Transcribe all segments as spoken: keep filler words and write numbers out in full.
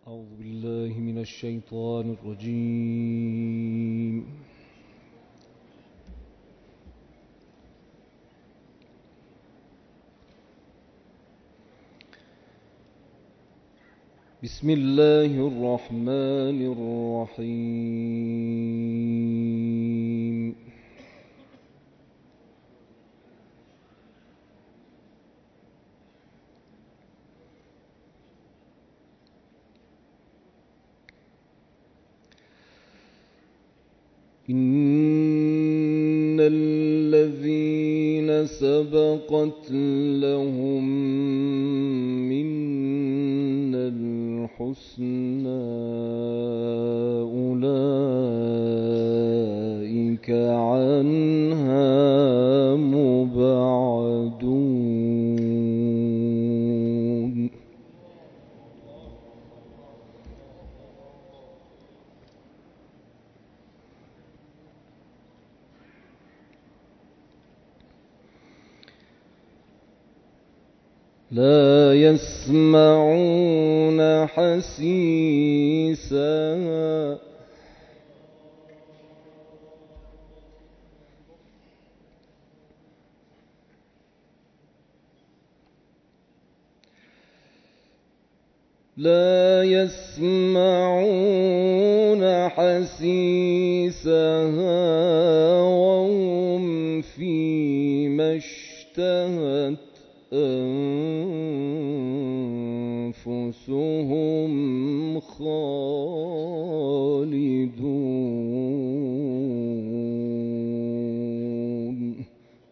أعوذ بالله من الشيطان الرجيم. بسم الله الرحمن الرحيم. إن الذين سبقت لهم منا الحسنى أولئك عنها مبعدون. لا يسمعون حسيسها لا يسمعون حسيسها وهم فيما اشتهت أنفسهم خالدون.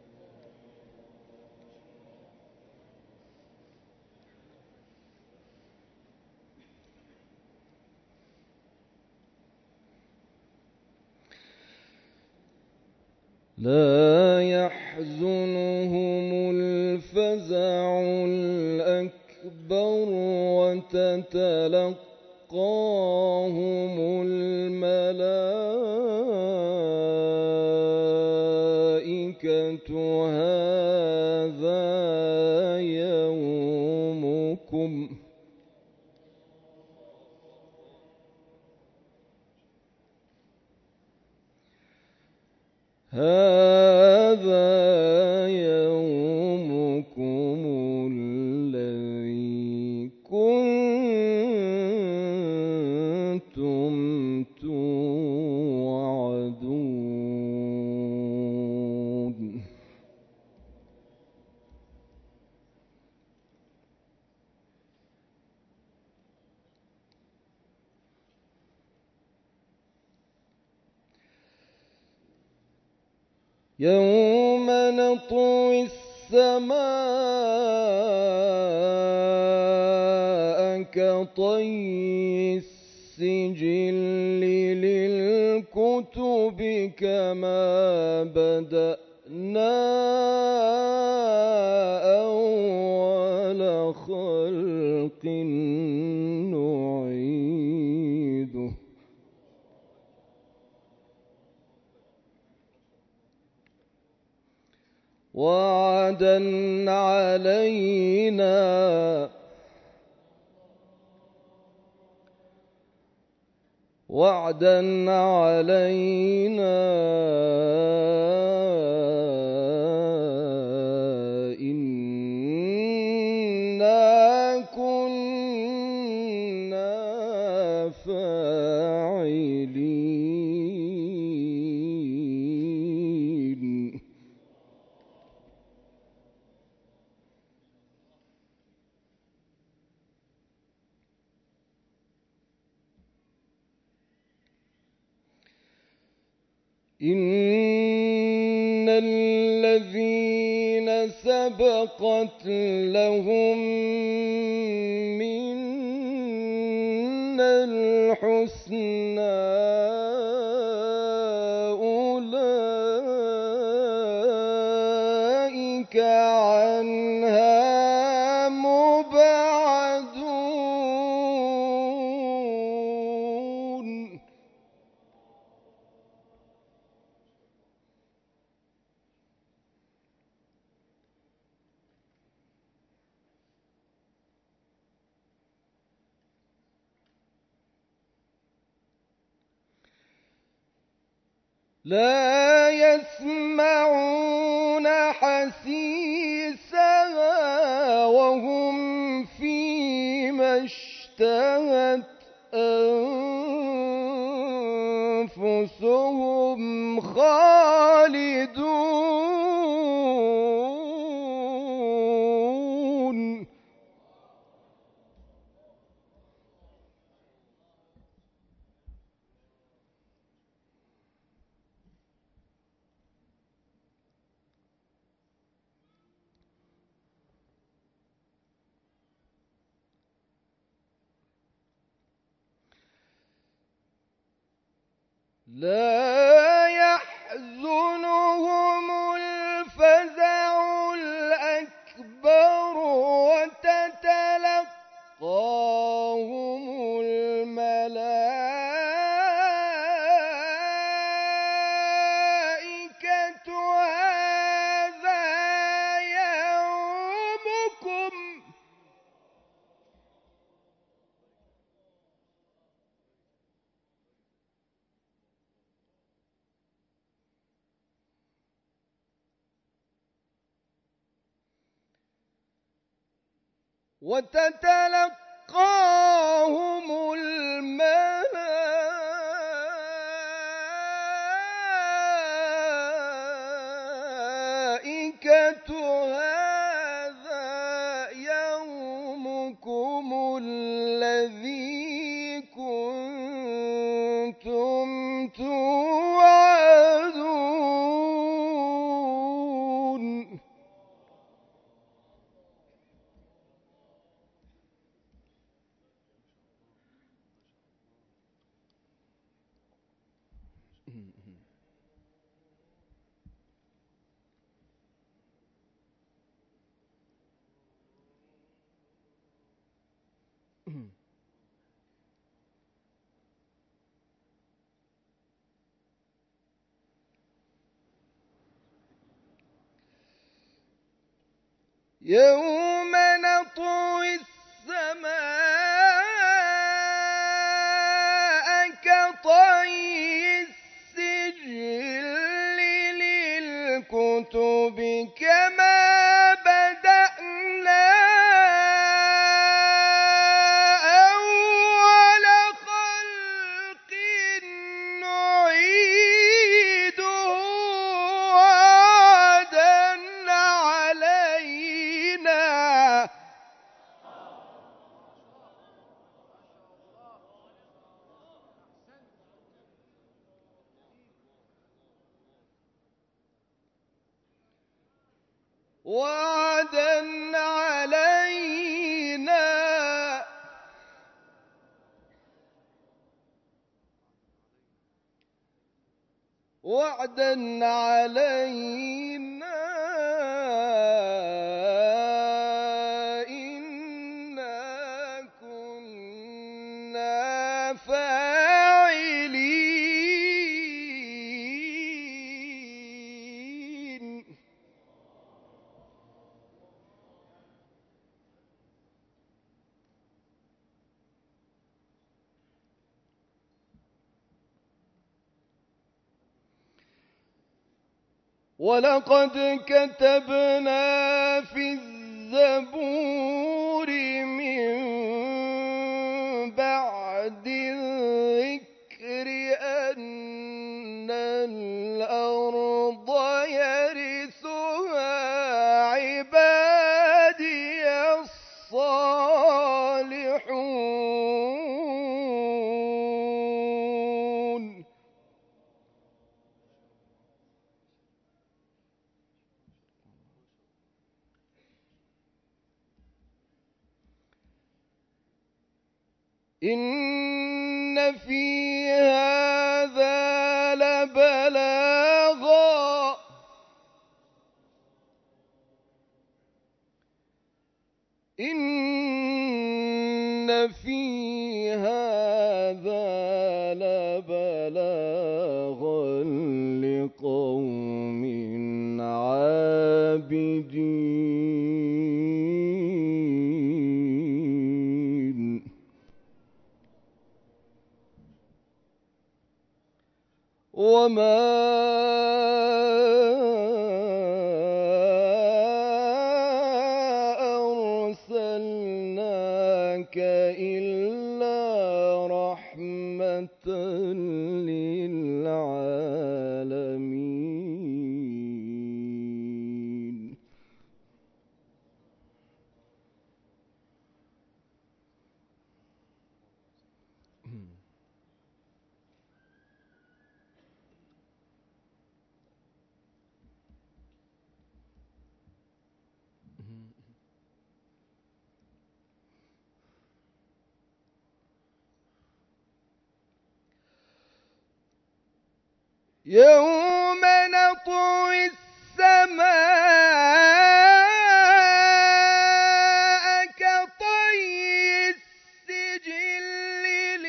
لا يحزنهم الفزع الأكبر وتتلقاهم الملائكة هذا يومكم هذا يومكم الذي كنتم توعدون. يوم نطوي السماء كطي السجل للكتب كما بدأنا أول خلق نعيده وعدا علينا وعدا علينا إنا كنا فاعلين. إن الذين سبقت لهم منا الحسنى أولئك عنها مبعدون. لا يسمعون حسيسها وهم فيما اشتهت أنفسهم خالدون. لا يحزنهم الفزع الأكبر وتتلقاهم الملائكة هذا يومكم. وتتلقاهم الملائكة هذا يومكم الذي كنتم توعدون. يوم نطوي السماء كطي السجل للكتب كما بدأنا أول خلق نعيده وعدا علينا. وعدا علينا وعدا علينا إنا كنا فاعلين. ولقد كتبنا في الزبور من بعد الذكر أن الأرض يرثها عبادي الصالحون. إن في هذا لبلاغا إن في هذا لبلاغا لقوم عابدين. وما أرسلناك إلا رحمة للعالمين. يوم نطوي السماء كطي السجل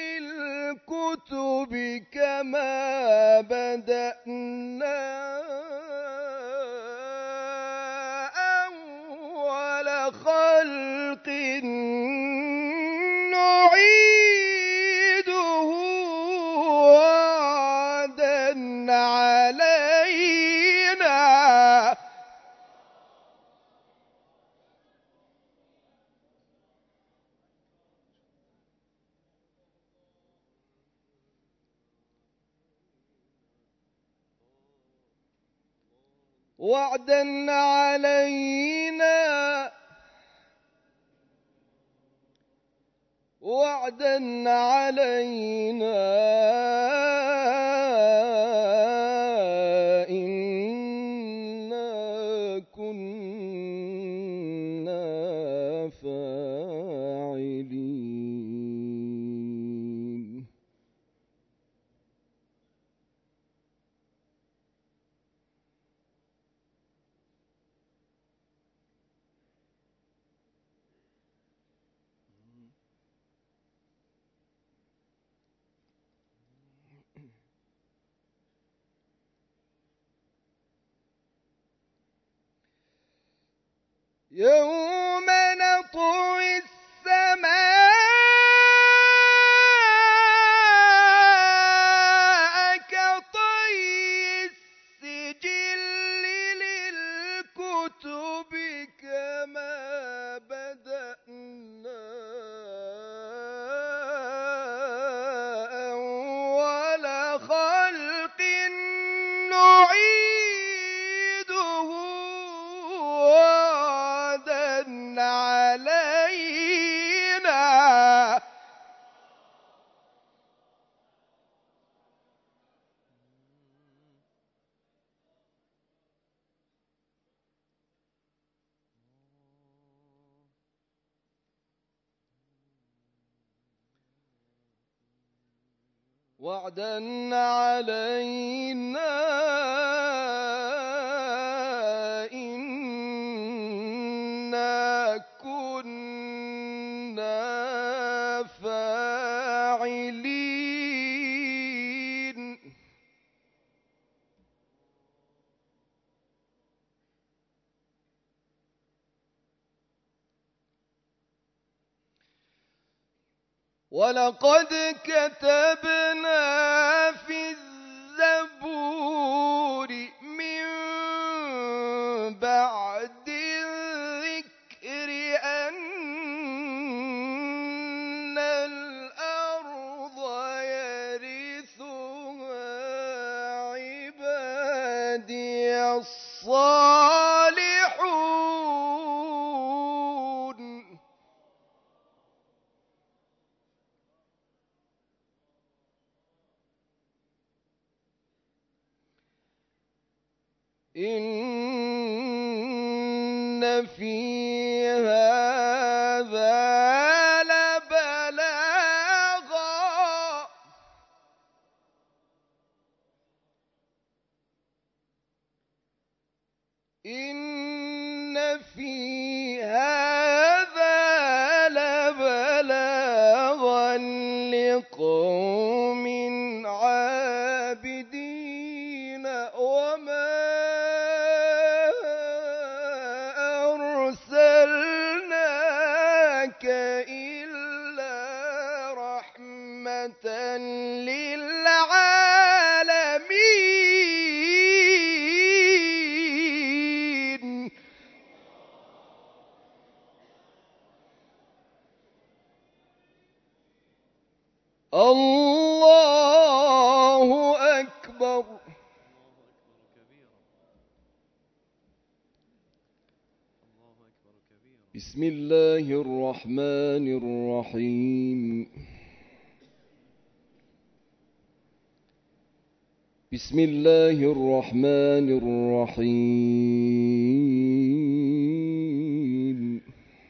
للكتب كما بدأنا أول خلق نعيده وعدا علينا. وعدا علينا وعدا علينا إنا كنا فاعلين. يوم نطوي السماء كطي السجل للكتب كما بدأنا أول خلق نعيده علينا. وعدا علينا إنا كنا فاعلين. ولقد كتبنا في الزبور من بعد الذكر أن الأرض يرثها عبادي الصالحون. إن في هذا لبلاغا إن في هذا لبلاغا لقوم عابدين. وما أرسلناك إلا رحمة للعالمين. الله أكبر. بسم الله الرحمن الرحيم. بسم الله الرحمن الرحيم.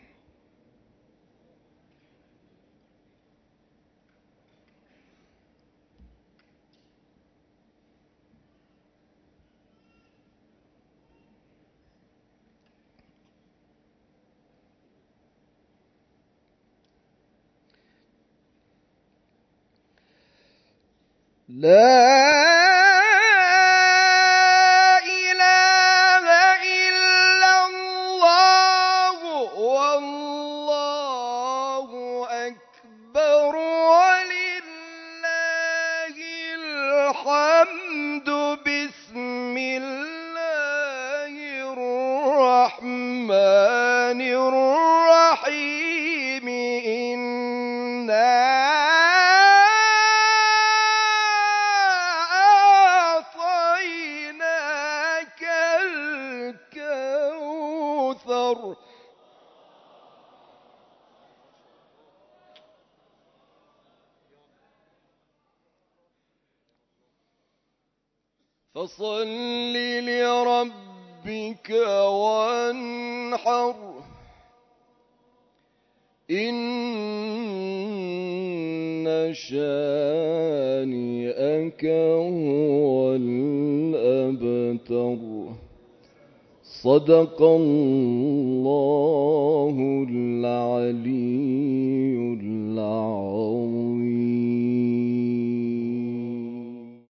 لا إله إلا الله والله أكبر ولله الحمد. بسم الله الرحمن الرحيم. إنا فصل لربك وانحر. إن شانئك هو الأبتر. صدق الله